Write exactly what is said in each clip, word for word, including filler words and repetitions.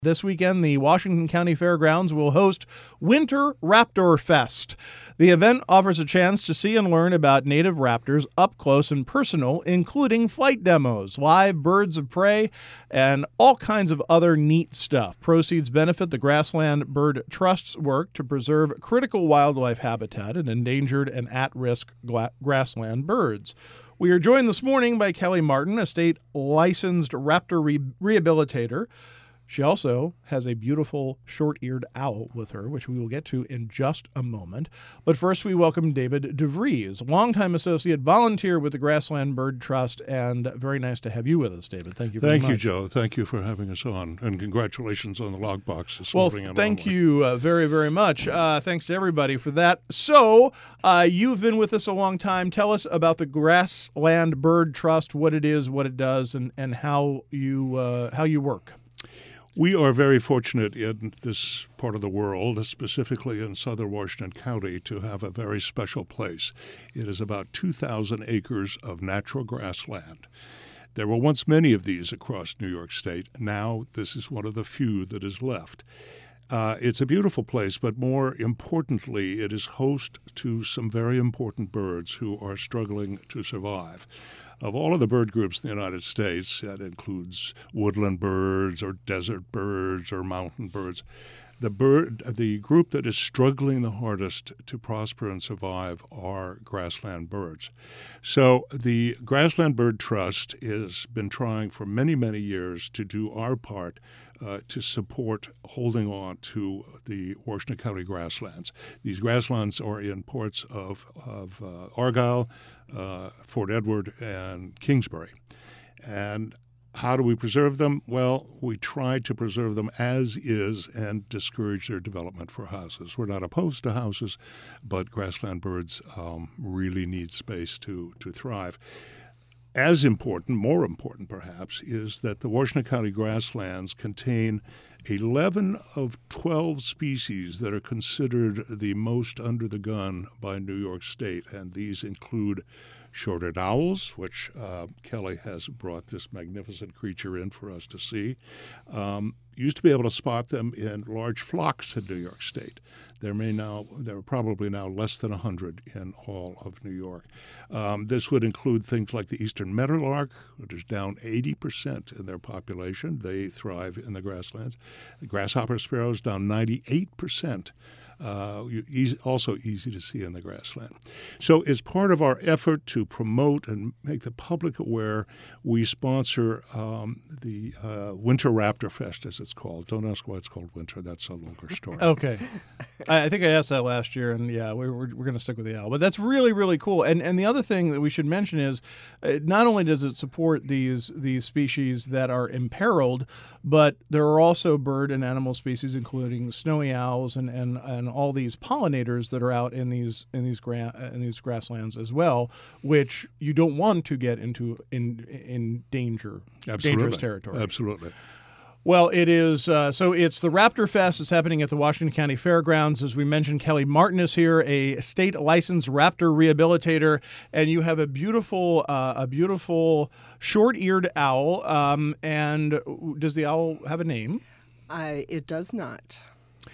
This weekend, the Washington County Fairgrounds will host Winter Raptor Fest. The event offers a chance to see and learn about native raptors up close and personal, including flight demos, live birds of prey, and all kinds of other neat stuff. Proceeds benefit the Grassland Bird Trust's work to preserve critical wildlife habitat and endangered and at-risk gla- grassland birds. We are joined this morning by Kelly Martin, a state-licensed raptor re- rehabilitator. She also has a beautiful short-eared owl with her, which we will get to in just a moment. But first, we welcome David DeVries, longtime associate volunteer with the Grassland Bird Trust, and very nice to have you with us, David. Thank you very Thank much. Thank you, Joe. Thank you for having us on, and congratulations on the log box this well, morning. Well, thank you uh, very, very much. Uh, thanks to everybody for that. So, uh, you've been with us a long time. Tell us about the Grassland Bird Trust, what it is, what it does, and, and how you uh, how you work. We are very fortunate in this part of the world, specifically in southern Washington County, to have a very special place. It is about two thousand acres of natural grassland. There were once many of these across New York State. Now this is one of the few that is left. Uh, it's a beautiful place, but more importantly, it is host to some very important birds who are struggling to survive. Of all of the bird groups in the United States, that includes woodland birds or desert birds or mountain birds, the bird, the group that is struggling the hardest to prosper and survive are grassland birds. So the Grassland Bird Trust has been trying for many, many years to do our part uh, to support holding on to the Washington County grasslands. These grasslands are in ports of, of uh, Argyle, uh, Fort Edward, and Kingsbury. And how do we preserve them? Well, we try to preserve them as is and discourage their development for houses. We're not opposed to houses, but grassland birds um, really need space to, to thrive. As important, more important perhaps, is that the Washington County grasslands contain eleven of twelve species that are considered the most under the gun by New York State, and these include short-eared owls, which uh, Kelly has brought this magnificent creature in for us to see. Um, used to be able to spot them in large flocks in New York State. There may now, there are probably now less than one hundred in all of New York. Um, this would include things like the eastern meadowlark, which is down eighty percent in their population. They thrive in the grasslands. The grasshopper sparrows down ninety-eight percent. Uh, easy, also easy to see in the grassland. So as part of our effort to promote and make the public aware, we sponsor um, the uh, Winter Raptor Fest, as it's called. Don't ask why it's called winter. That's a longer story. Okay. I think I asked that last year, and yeah, we're, we're, we're going to stick with the owl. But that's really, really cool. And and the other thing that we should mention is uh, not only does it support these these species that are imperiled, but there are also bird and animal species, including snowy owls and, and, and all these pollinators that are out in these in these gra- in these grasslands as well, which you don't want to get into in in danger, Absolutely. dangerous territory. Absolutely. Well, it is, uh, so it's the Raptor Fest. It's happening at the Washington County Fairgrounds. As we mentioned, Kelly Martin is here, a state-licensed raptor rehabilitator, and you have a beautiful, uh, a beautiful short-eared owl. Um, and does the owl have a name? I, it does not.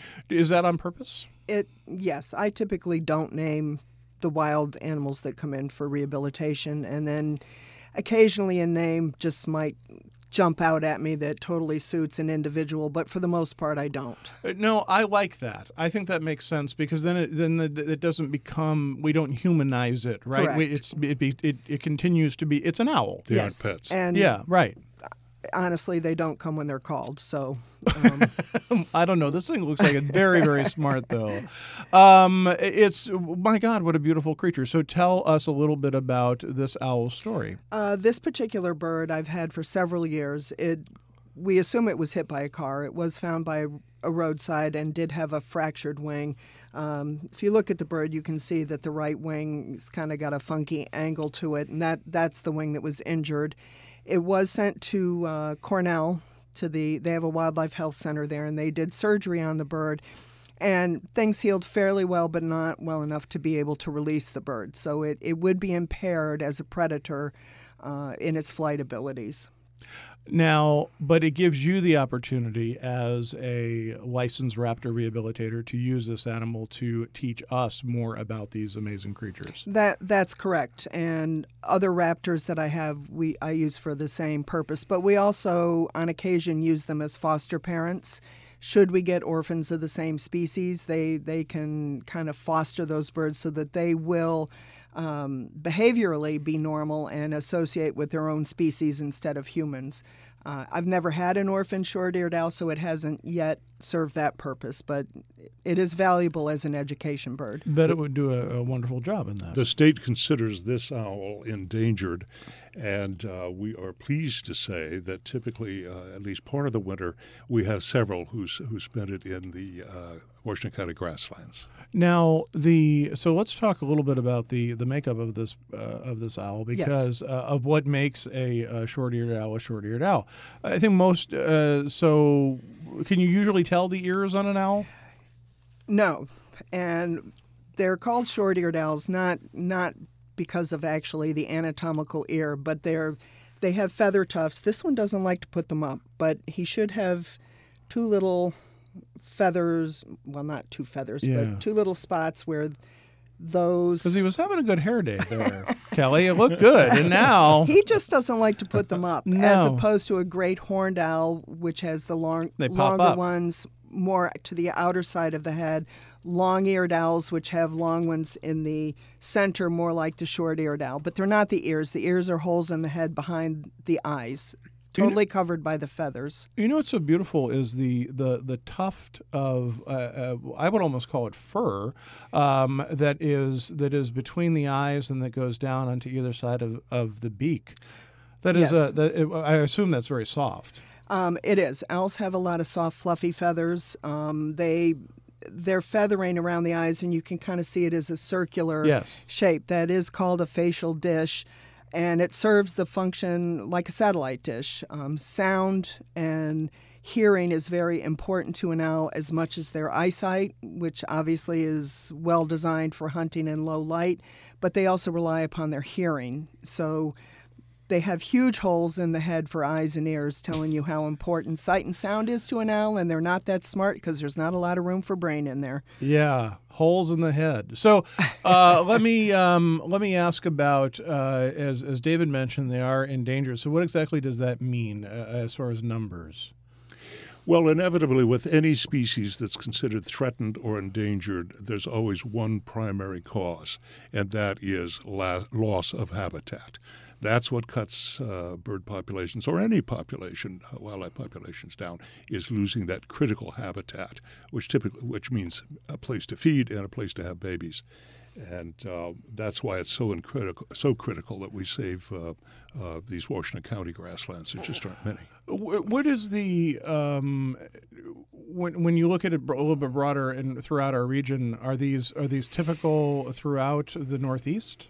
Is that on purpose? It yes, I typically don't name the wild animals that come in for rehabilitation, and then occasionally a name just might jump out at me that totally suits an individual, but for the most part, I don't. No, I like that. I think that makes sense because then it then it, it doesn't become, we don't humanize it, right? Correct. We, it's it, be, it it continues to be, it's an owl. They yes, aren't pets. and Yeah, right. honestly, they don't come when they're called. So um, I don't know. This thing looks like it's very, very smart, though. Um, it's, my God, what a beautiful creature. So tell us a little bit about this owl story. uh, this particular bird I've had for several years. It we assume it was hit by a car. It was found by a roadside and did have a fractured wing. Um, if you look at the bird, you can see that the right wing's kind of got a funky angle to it, and that that's the wing that was injured. It was sent to uh, Cornell, to the, they have a wildlife health center there, and they did surgery on the bird. And things healed fairly well, but not well enough to be able to release the bird. So it, it would be impaired as a predator uh, in its flight abilities. Now, but it gives you the opportunity as a licensed raptor rehabilitator to use this animal to teach us more about these amazing creatures. That that's correct. And other raptors that I have, we I use for the same purpose. But we also, on occasion, use them as foster parents. Should we get orphans of the same species, they they can kind of foster those birds so that they will um, behaviorally be normal and associate with their own species instead of humans. Uh, I've never had an orphan short-eared owl, so it hasn't yet served that purpose, but it is valuable as an education bird. Bet it would do a, a wonderful job in that. The state considers this owl endangered, and uh, we are pleased to say that typically, uh, at least part of the winter, we have several who's, who spend it in the uh, Washington County grasslands. Now, the so let's talk a little bit about the, the makeup of this uh, of this owl, because yes. uh, of what makes a, a short-eared owl a short-eared owl. I think most. Uh, so, can you usually tell the ears on an owl? No, and they're called short-eared owls not not because of actually the anatomical ear, but they're they have feather tufts. This one doesn't like to put them up, but he should have two little feathers, well, not two feathers, yeah. but two little spots where those... Because he was having a good hair day there, Kelly. It looked good, and now... He just doesn't like to put them up, no. as opposed to a great horned owl, which has the long, they pop longer up. ones more to the outer side of the head, long-eared owls, which have long ones in the center, more like the short-eared owl. But they're not the ears. The ears are holes in the head behind the eyes, totally you know, covered by the feathers. You know what's so beautiful is the the, the tuft of uh, uh, I would almost call it fur um, that is that is between the eyes and that goes down onto either side of, of the beak. That is yes. a that, it, I assume that's very soft. Um, it is. Owls have a lot of soft, fluffy feathers. Um, they they're feathering around the eyes, and you can kind of see it as a circular yes. shape. That is called a facial dish. And it serves the function like a satellite dish. Um, sound and hearing is very important to an owl as much as their eyesight, which obviously is well designed for hunting in low light, but they also rely upon their hearing. So they have huge holes in the head for eyes and ears, telling you how important sight and sound is to an owl, and they're not that smart because there's not a lot of room for brain in there. Yeah, holes in the head. So uh, let me um, let me ask about, uh, as, as David mentioned, they are endangered. So what exactly does that mean uh, as far as numbers? Well, inevitably, with any species that's considered threatened or endangered, there's always one primary cause, and that is la- loss of habitat. That's what cuts uh, bird populations, or any population, uh, wildlife populations, down, is losing that critical habitat, which typically, which means a place to feed and a place to have babies. And uh, that's why it's so critical, so critical that we save uh, uh, these Washington County grasslands. There just aren't many. What is the um, when when you look at it a little bit broader and throughout our region? Are these are these typical throughout the Northeast?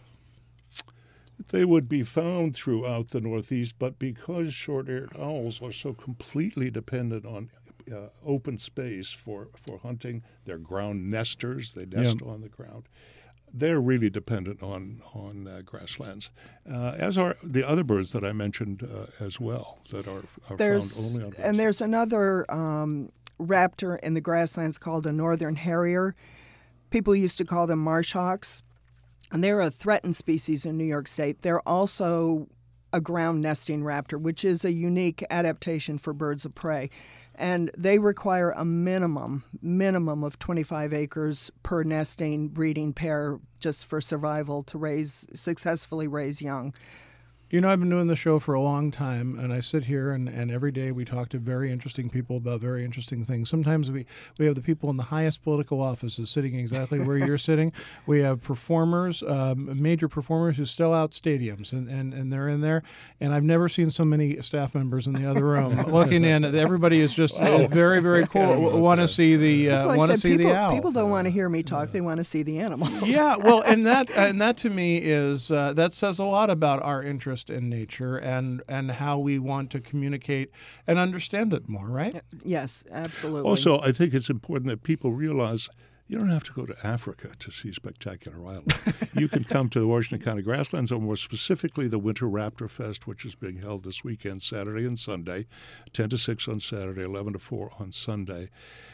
They would be found throughout the Northeast, but because short-eared owls are so completely dependent on uh, open space for, for hunting, they're ground nesters, they nest yeah. on the ground. They're really dependent on on uh, grasslands, uh, as are the other birds that I mentioned uh, as well that are, are found only on grasslands. And there's another um, raptor in the grasslands called a northern harrier. People used to call them marsh hawks. And they're a threatened species in New York State. They're also a ground nesting raptor, which is a unique adaptation for birds of prey. And they require a minimum, minimum of twenty-five acres per nesting breeding pair just for survival to raise, successfully raise young. You know, I've been doing the show for a long time, and I sit here, and, and every day we talk to very interesting people about very interesting things. Sometimes we, we have the people in the highest political offices sitting exactly where you're sitting. We have performers, um, major performers who sell out stadiums, and, and, and they're in there. And I've never seen so many staff members in the other room looking in. Everybody is just wow. uh, very, very cool. Want to see the uh, want to see people, the owl. People don't want to hear me talk; they want to see the animals. Yeah, well, and that and that to me is uh, that says a lot about our interest in nature and and how we want to communicate and understand it more, right? Yes, absolutely. Also, I think it's important that people realize You don't have to go to Africa to see spectacular wildlife. You can come to the Washington County Grasslands, or more specifically the Winter Raptor Fest, which is being held this weekend, Saturday and Sunday, ten to six on Saturday, eleven to four on Sunday.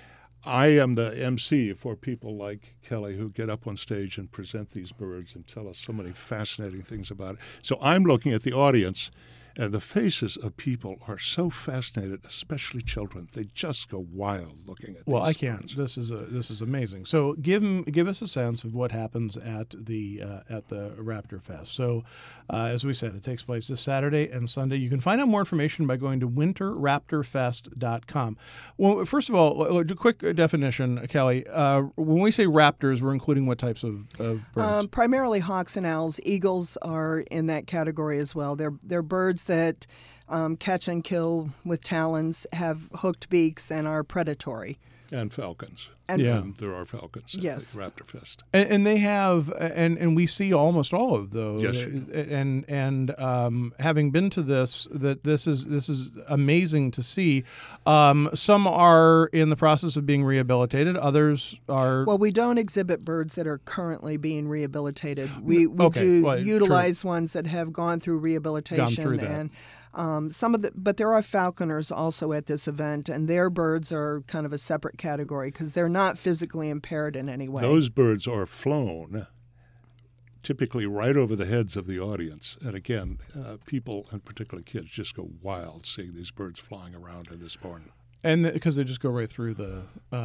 I am the M C for people like Kelly who get up on stage and present these birds and tell us so many fascinating things about it. So I'm looking at the audience, and the faces of people are so fascinated, especially children. They just go wild looking at. Well, these I can't. birds. This is a this is amazing. So give 'em- give us a sense of what happens at the uh, at the Raptor Fest. So, uh, as we said, it takes place this Saturday and Sunday. You can find out more information by going to winter raptor fest dot com. Well, first of all, a quick definition, Kelly. Uh, when we say raptors, we're including what types of, of birds? Um, primarily hawks and owls. Eagles are in that category as well. They're they're birds that um, catch and kill with talons, have hooked beaks, and are predatory. And falcons. And Yeah. And there are falcons at Yes. the Raptor Fest. And, and they have, and and we see almost all of those. Yes. And and um, having been to this, that this is this is amazing to see. Um, some are in the process of being rehabilitated. Others are. Well, we don't exhibit birds that are currently being rehabilitated. We, we Okay, do well, utilize ones that have gone through rehabilitation. through that. And um, some of the, but there are falconers also at this event, and their birds are kind of a separate category because they're not physically impaired in any way. Those birds are flown typically right over the heads of the audience. And again, uh, people, and particularly kids, just go wild seeing these birds flying around in this barn. And because they just go right through the,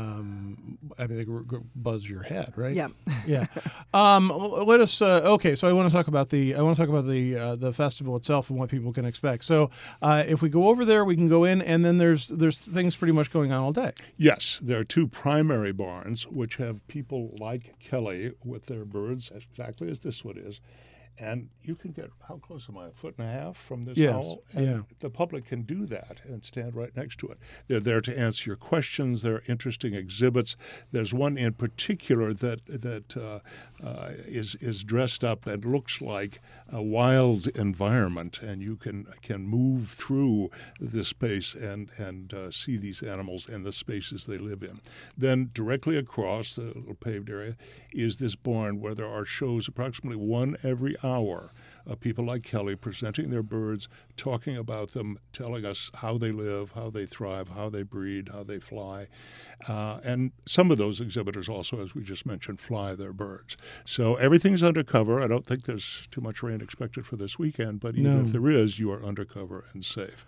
um, I mean, they go- go buzz your head, right? Yeah. Yeah. Um, l- let us. Uh, okay, so I want to talk about the. I want to talk about the uh, the festival itself and what people can expect. So, uh, if we go over there, we can go in, and then there's there's things pretty much going on all day. Yes, there are two primary barns which have people like Kelly with their birds, exactly as this one is. And you can get, how close am I, a foot and a half from this Yes, owl? And yeah. the public can do that and stand right next to it. They're there to answer your questions. There are interesting exhibits. There's one in particular that that uh, uh, is is dressed up and looks like a wild environment, and you can can move through the space and and uh, see these animals and the spaces they live in. Then directly across the little paved area is this barn where there are shows, approximately one every hour, of people like Kelly presenting their birds, talking about them, telling us how they live, how they thrive, how they breed, how they fly. Uh, and some of those exhibitors also, as we just mentioned, fly their birds. So everything's undercover. I don't think there's too much rain expected for this weekend, but even No. if there is, you are undercover and safe.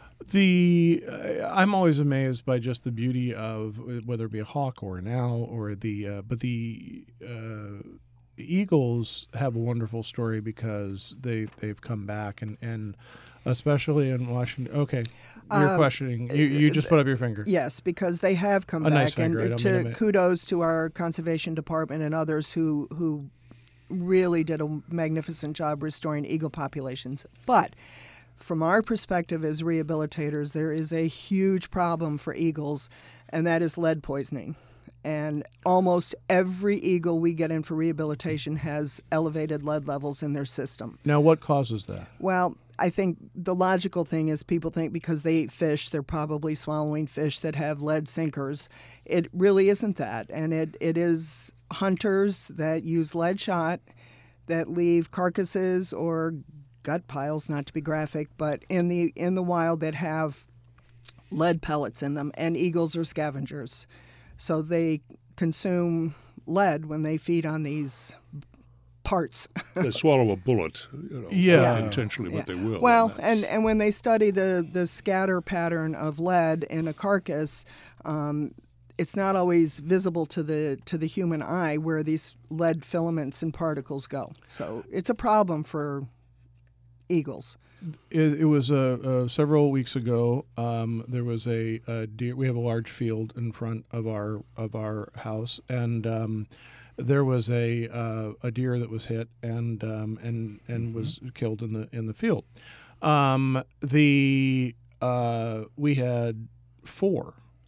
The uh, I'm always amazed by just the beauty of whether it be a hawk or an owl or the uh, but the uh, eagles have a wonderful story because they they've come back and and especially in Washington. Okay, you're Um, questioning. You you just put up your finger. Yes, because they have come A back, nice finger, I and don't mean to to ma- kudos to our conservation department and others who who really did a magnificent job restoring eagle populations. But from our perspective as rehabilitators, there is a huge problem for eagles, and that is lead poisoning. And almost every eagle we get in for rehabilitation has elevated lead levels in their system. Now, what causes that? Well, I think the logical thing is people think because they eat fish, they're probably swallowing fish that have lead sinkers. It really isn't that. And it, it is hunters that use lead shot that leave carcasses or gut piles, not to be graphic, but in the in the wild that have lead pellets in them. And eagles are scavengers. So they consume lead when they feed on these parts. They swallow a bullet, you know, Yeah. not intentionally, but Yeah. they will. Well, that's- and, and when they study the, the scatter pattern of lead in a carcass, um, it's not always visible to the to the human eye where these lead filaments and particles go. So it's a problem for eagles. It, it was uh, uh, several weeks ago. Um, there was a, a deer. We have a large field in front of our of our house, and um, there was a uh, a deer that was hit and um, and and was killed in the in the field. Um, the uh, we had four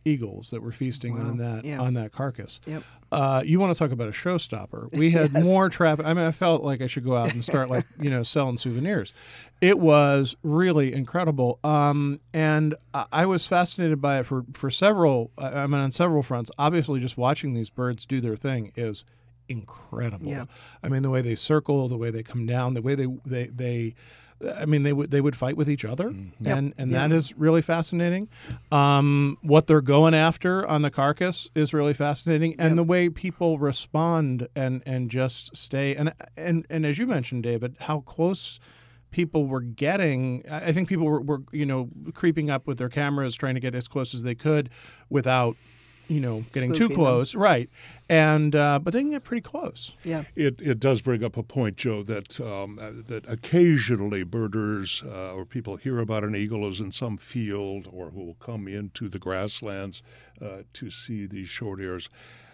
eagles that were feasting Wow. on that Yeah. on that carcass. Yep. Uh, you want to talk about a showstopper? We had Yes. more traffic. I mean, I felt like I should go out and start like you know selling souvenirs. It was really incredible, um, and I, I was fascinated by it for for several. I mean, on several fronts. Obviously, just watching these birds do their thing is incredible. Yeah. I mean, the way they circle, the way they come down, the way they they they. I mean, they would they would fight with each other, Yep. and and Yeah. that is really fascinating. Um, what they're going after on the carcass is really fascinating, and Yep. the way people respond and and just stay and and and as you mentioned, David, how close people were getting. I I think people were, were you know creeping up with their cameras, trying to get as close as they could without you know getting too Spooking them. close, right? And uh, but they can get pretty close. Yeah. It, it does bring up a point, Joe, that um, uh, that occasionally birders uh, or people hear about an eagle is in some field or who will come into the grasslands uh, to see these short ears.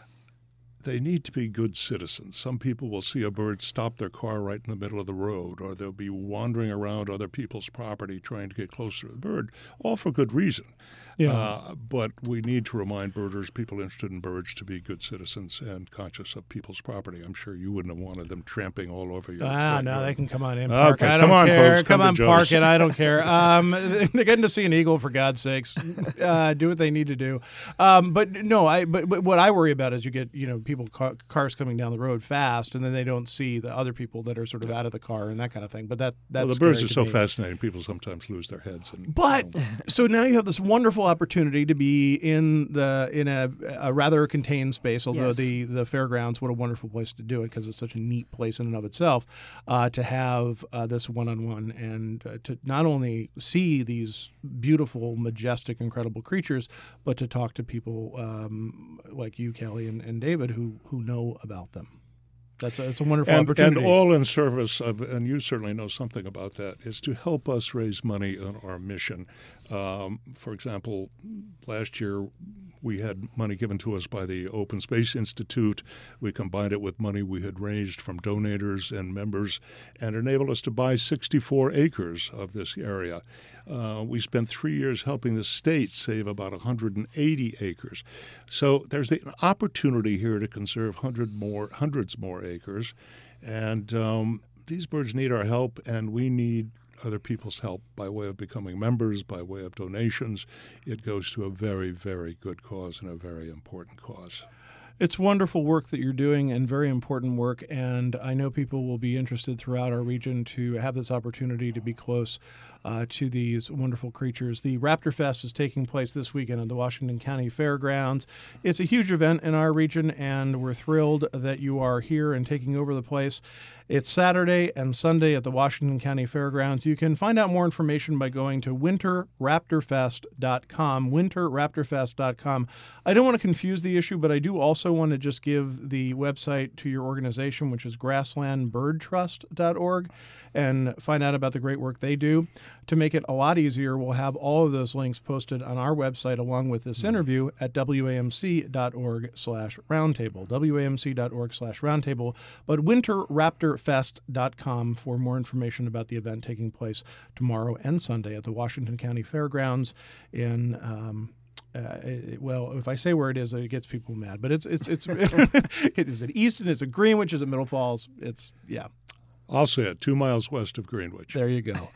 They need to be good citizens. Some people will see a bird stop their car right in the middle of the road, or they'll be wandering around other people's property trying to get closer to the bird, all for good reason. Yeah. Uh, but we need to remind birders, people interested in birds, to be good citizens and conscious of people's property. I'm sure you wouldn't have wanted them tramping all over your Ah, front no, yard. they can come on in, park. Okay, I come don't on, care. folks, come come on, to park Joe's. it. I don't care. Um, they're getting to see an eagle, for God's sakes. Uh, do what they need to do. Um, but no, I. But, but what I worry about is you get you know people car, cars coming down the road fast, and then they don't see the other people that are sort of out of the car and that kind of thing. But that that's Well, the birds scary are to so me. fascinating, people sometimes lose their heads. And, But you know, so now you have this wonderful opportunity to be in the in a, a rather contained space. Although Yes. the the fairgrounds, what a wonderful place to do it because it's such a neat place in and of itself. Uh, to have uh, this one on one and uh, to not only see these beautiful, majestic, incredible creatures, but to talk to people um, like you, Kelly, and, and David, who who know about them. That's a, it's a wonderful and, opportunity. and all in service of, and you certainly know something about that, is to help us raise money on our mission. Um, for example, last year we had money given to us by the Open Space Institute. We combined it with money we had raised from donators and members and enabled us to buy sixty-four acres of this area. Uh, we spent three years helping the state save about one hundred eighty acres. So there's the opportunity here to conserve hundred more, hundreds more acres. And um, these birds need our help, and we need other people's help by way of becoming members, by way of donations. It goes to a very, very good cause and a very important cause. It's wonderful work that you're doing and very important work, and I know people will be interested throughout our region to have this opportunity to be close uh, to these wonderful creatures. The Raptor Fest is taking place this weekend at the Washington County Fairgrounds. It's a huge event in our region, and we're thrilled that you are here and taking over the place. It's Saturday and Sunday at the Washington County Fairgrounds. You can find out more information by going to winter raptor fest dot com, winter raptor fest dot com. I don't want to confuse the issue, but I do also want to just give the website to your organization, which is grassland bird trust dot org, and find out about the great work they do. To make it a lot easier, we'll have all of those links posted on our website along with this interview at W A M C dot org slash roundtable, W A M C dot org slash roundtable, but winter raptor fest dot com for more information about the event taking place tomorrow and Sunday at the Washington County Fairgrounds in um, Uh, it, well, if I say where it is, it gets people mad. But it's it's it's it's at Easton, it's at Greenwich, it's at Middle Falls. It's yeah. I'll say it, two miles west of Greenwich. There you go.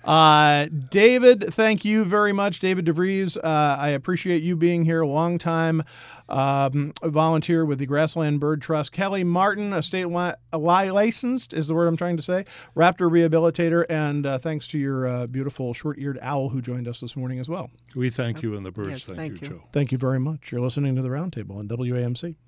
uh, David, thank you very much. David DeVries, uh, I appreciate you being here. A long time um, volunteer with the Grassland Bird Trust. Kelly Martin, a state li- a li- licensed, is the word I'm trying to say, raptor rehabilitator. And uh, thanks to your uh, beautiful short-eared owl who joined us this morning as well. We thank you and the birds. Yes, thank, thank you, you. Joe. Thank you very much. You're listening to The Roundtable on W A M C.